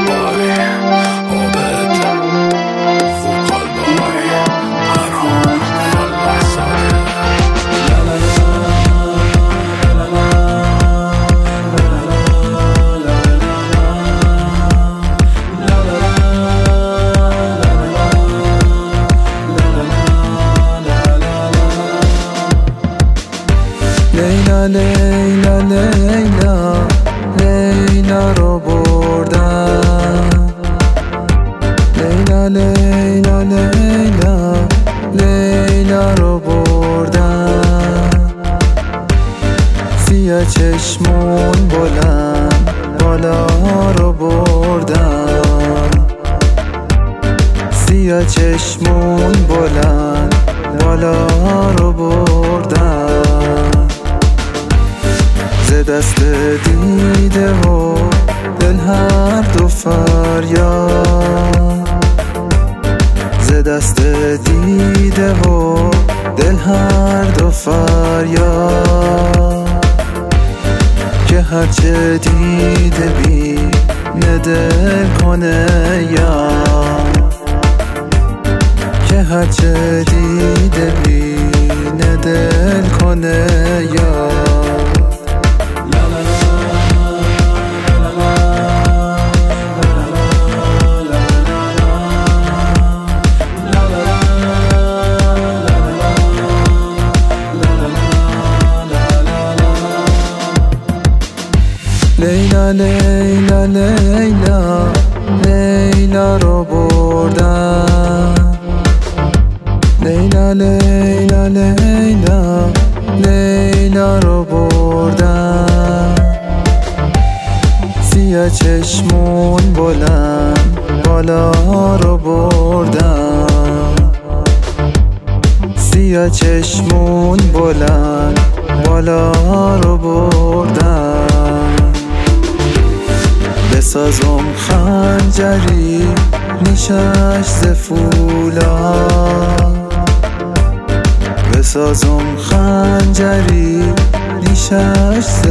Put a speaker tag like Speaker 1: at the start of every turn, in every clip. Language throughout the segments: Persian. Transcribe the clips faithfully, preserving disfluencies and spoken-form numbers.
Speaker 1: لیلا لیلا لیلا لیلا رو بردن، لیلا لیلا لیلا لیلا رو بردن. سیاه چشمون بلند بالا رو بردن، سیاه چشمون بلند بالا رو بردن. ز دست دیده و دل هر دو فریاد، ز دست دیده و دل هر دو فریاد. که هرچه دیده بی ندل کنه یاد، که هرچه دیده بی ندل کنه یاد. لیلا لیلا لیلا لیلا رو بردن، لیلا لیلا لیلا لیلا رو بردن. سیاه چشمون بلند بالا رو بردن، سیاه چشمون بلند بالا رو بردن. بسازم خنجری نیشش ز فولاد، بسازم خنجری نیشش ز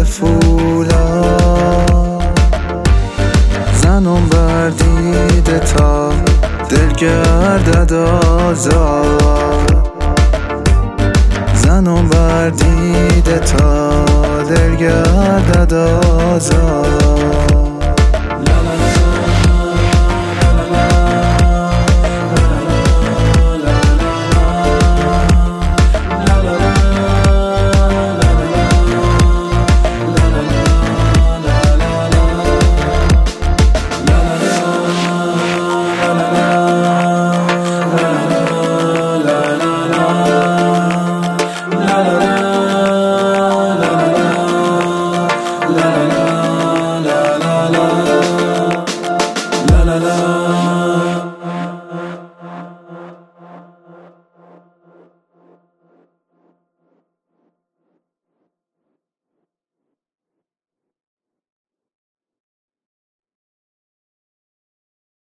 Speaker 1: فولاد. زنم بر دیده تا دل گردد آزاد، زنم بر دیده تا دل گردد آزاد.